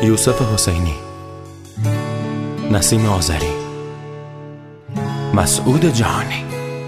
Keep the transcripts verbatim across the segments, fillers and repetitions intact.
یوسف حسینی، نسیم آذری، مسعود جهانی.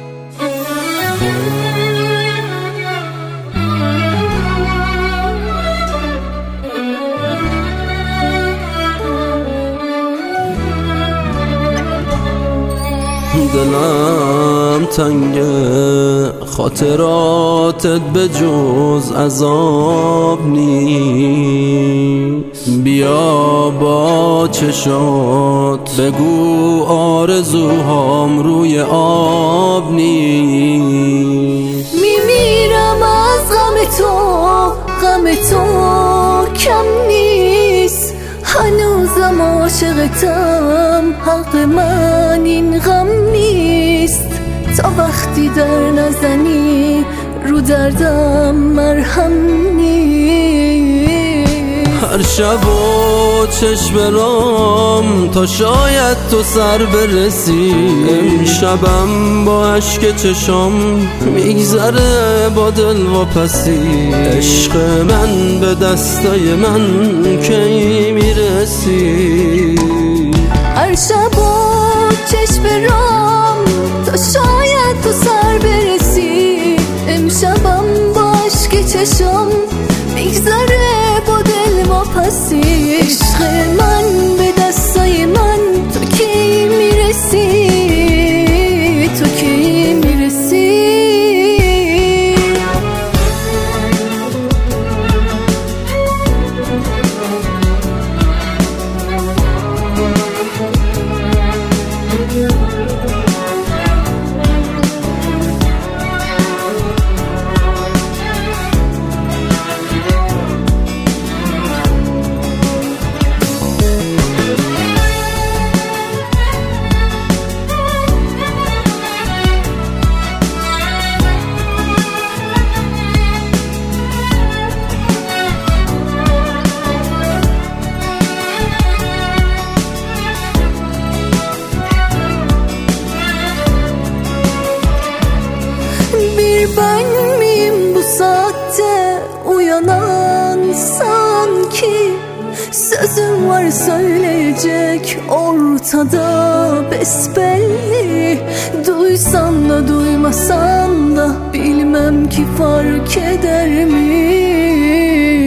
دلم تنگه، خاطراتت به جز عذاب نیست. بیا با چشات بگو آرزوهام روی آب نیست. میمیرم از غم تو، غم تو کم نیست. هنوزم عاشقتم، حق من این غم نیست. تا وقتی در نزنی رو دردم مرهم نیست. هر شب و چشم برام تا شاید تو سر برسی. امشبم با عشق چشام میگذره با دل و پسی. عشق من به دستای من کی میرسی. هر شب و چشم برام تا شاید تو سر برسی. امشبم با عشق چشام میگذره با دل و پسی. عشق من به دستای من تو کی میرسی، تو کی میرسی. Ben miyim bu saatte uyanan sanki? Sözüm var söyleyecek ortada besbelli. Duysan da duymasan da bilmem ki fark eder mi?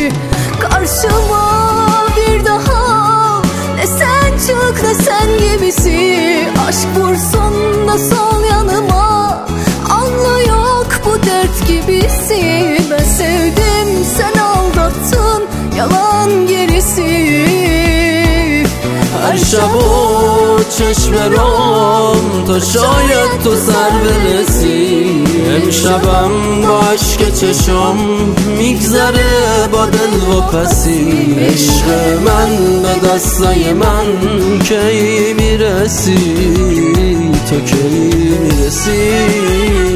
Karşıma bir daha ne sen çık ne sen gibisi. Aşk vursun da sol yanıma, anla yok bu dert gibisi. Ben sevdim sen aldattın, yalan gerisi. هر شب و چشم برام تا شاید تو سر برسی. امشبم با عشق چشم میگذره با دل و پسی. عشق من به دستای من کی میرسی، تو کی میرسی.